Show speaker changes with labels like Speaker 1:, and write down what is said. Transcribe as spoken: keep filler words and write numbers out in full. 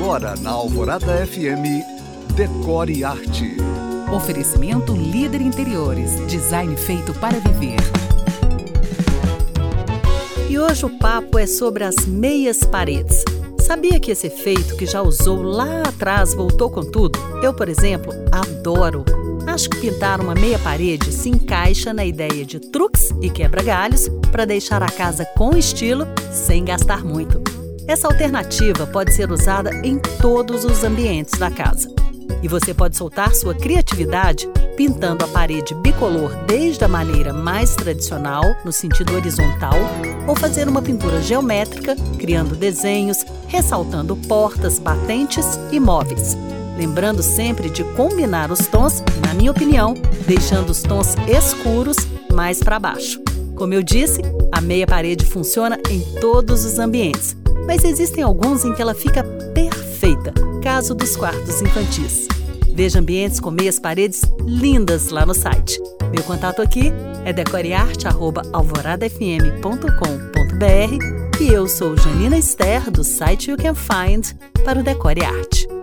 Speaker 1: Agora na Alvorada F M, Decore Arte.
Speaker 2: Oferecimento Líder Interiores, design feito para viver.
Speaker 3: E hoje o papo é sobre as meias paredes. Sabia que esse efeito que já usou lá atrás voltou com tudo? Eu, por exemplo, adoro. Acho que pintar uma meia parede se encaixa na ideia de truques e quebra-galhos para deixar a casa com estilo sem gastar muito. Essa alternativa pode ser usada em todos os ambientes da casa. E você pode soltar sua criatividade pintando a parede bicolor desde a maneira mais tradicional, no sentido horizontal, ou fazer uma pintura geométrica, criando desenhos, ressaltando portas, batentes e móveis. Lembrando sempre de combinar os tons, na minha opinião, deixando os tons escuros mais para baixo. Como eu disse, a meia parede funciona em todos os ambientes, mas existem alguns em que ela fica perfeita, caso dos quartos infantis. Veja ambientes com meias paredes lindas lá no site. Meu contato aqui é decorearte arroba alvorada f m ponto com ponto b r e eu sou Janina Esther, do site You Can Find, para o Decore Arte.